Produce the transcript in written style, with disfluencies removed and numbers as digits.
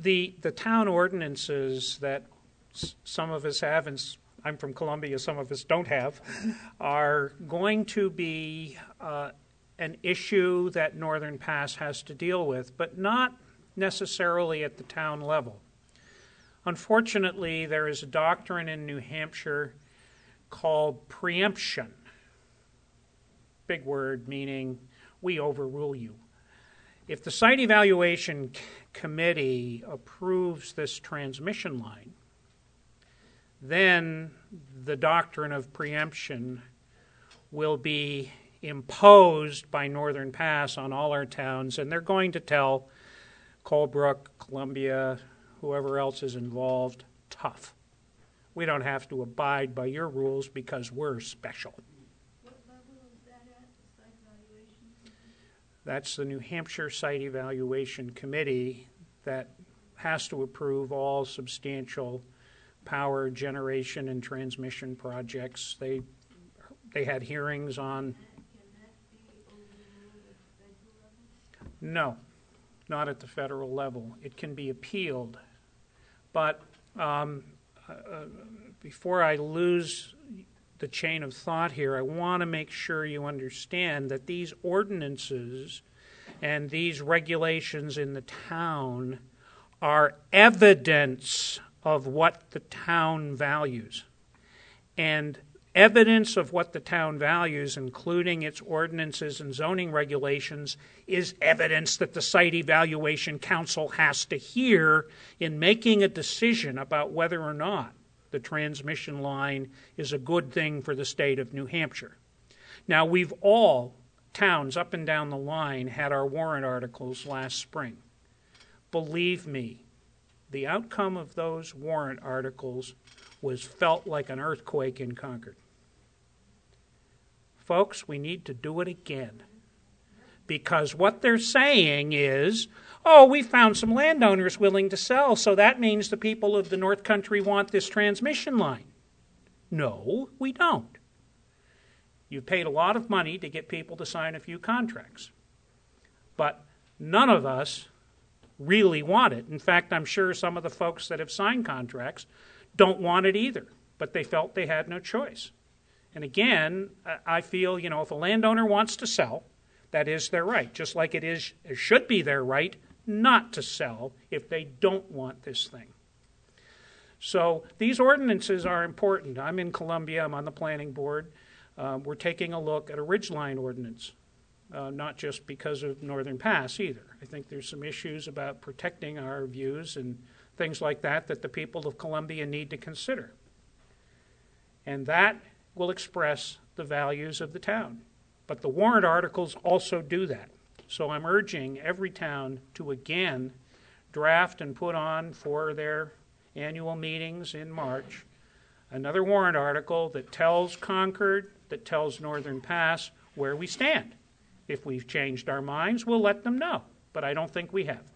the town ordinances that some of us have, and I'm from Columbia, some of us don't have, are going to be an issue that Northern Pass has to deal with, but not necessarily at the town level. Unfortunately, there is a doctrine in New Hampshire called preemption. Big word, meaning we overrule you. If the site evaluation committee approves this transmission line, then the doctrine of preemption will be imposed by Northern Pass on all our towns, and they're going to tell Colebrook, Columbia, whoever else is involved, tough. We don't have to abide by your rules because we're special. What level is that at, the site evaluation? That's the New Hampshire Site Evaluation Committee that has to approve all substantial power generation and transmission projects. They had hearings on... Can that be overruled at the federal level? No, not at the federal level. It can be appealed. But before I lose the chain of thought here, I want to make sure you understand that these ordinances and these regulations in the town are evidence of what the town values. And evidence of what the town values, including its ordinances and zoning regulations, is evidence that the Site Evaluation Council has to hear in making a decision about whether or not the transmission line is a good thing for the state of New Hampshire. Now, we've all, towns up and down the line, had our warrant articles last spring. Believe me, the outcome of those warrant articles was felt like an earthquake in Concord. Folks, we need to do it again. Because what they're saying is, oh, we found some landowners willing to sell, so that means the people of the North Country want this transmission line. No, we don't. You've paid a lot of money to get people to sign a few contracts. But none of us really want it. In fact, I'm sure some of the folks that have signed contracts don't want it either, but they felt they had no choice. And again, I feel, if a landowner wants to sell, that is their right, just like it should be their right not to sell if they don't want this thing. So these ordinances are important. I'm in Columbia. I'm on the planning board. We're taking a look at a ridgeline ordinance, not just because of Northern Pass either. I think there's some issues about protecting our views and things like that the people of Columbia need to consider. And that will express the values of the town. But the warrant articles also do that. So I'm urging every town to again draft and put on for their annual meetings in March another warrant article that tells Concord, that tells Northern Pass where we stand. If we've changed our minds, we'll let them know. But I don't think we have.